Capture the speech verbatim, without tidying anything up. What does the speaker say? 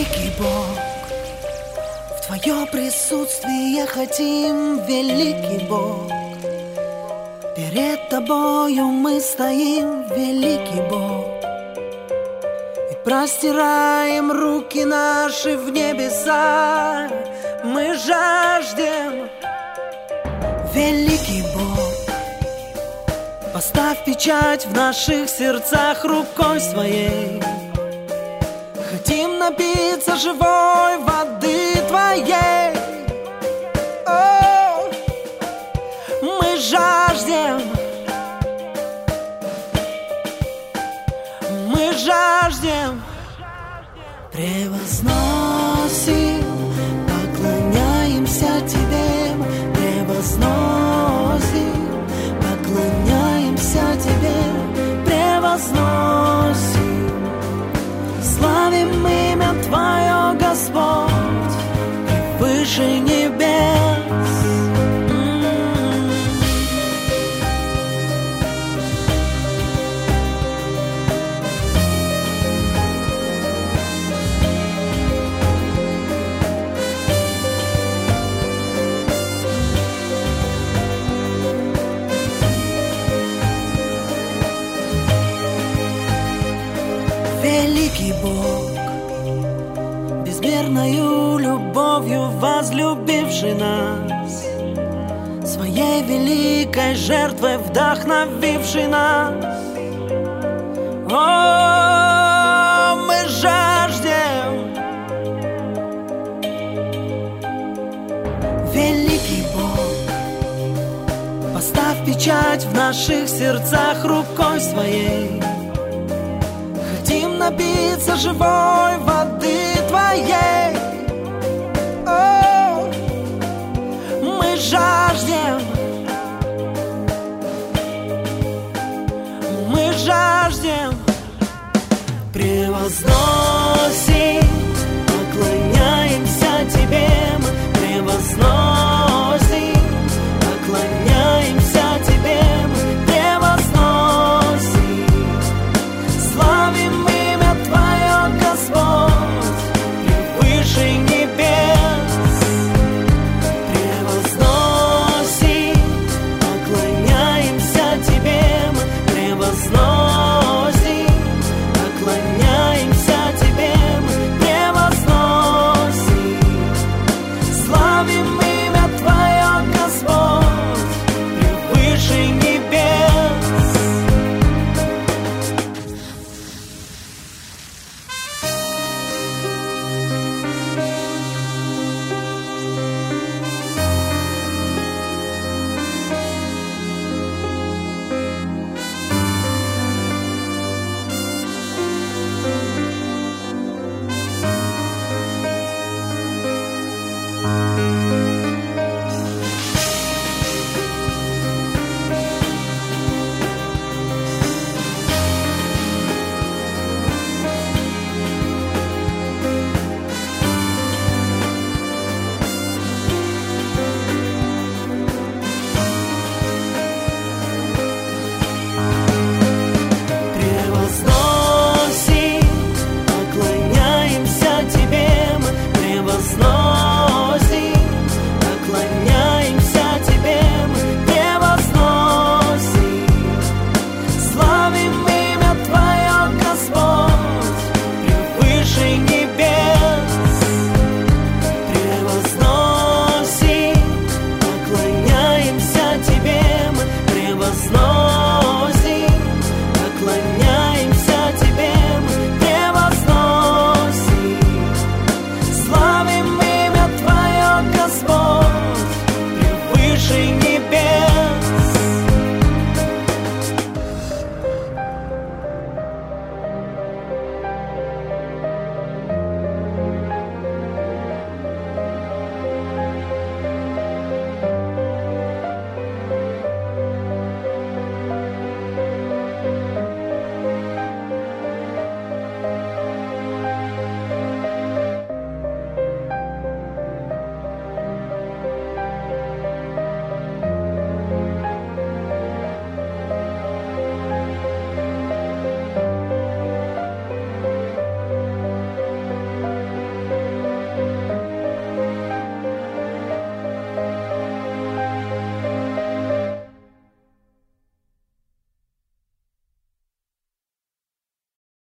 Великий Бог, в Твое присутствие хотим, великий Бог. Перед Тобою мы стоим, великий Бог, и простираем руки наши в небеса. Мы жаждем, великий Бог, поставь печать в наших сердцах рукой Своей. Хотим напиться живой воды Твоей. О, мы жаждем, мы жаждем, превозносим, поклоняемся Тебе, превозносим, поклоняемся Тебе, превозносим. Славим имя Твое, Господь, выше небес. Великий Бог, безмерною любовью возлюбивший нас, Своей великой жертвой вдохновивший нас. О, мы жаждем, великий Бог, поставь печать в наших сердцах рукой Своей. Хотим напиться живой воды Твоей. О, мы жаждем, мы жаждем, превозносим, поклоняемся Тебе, мы превозносим.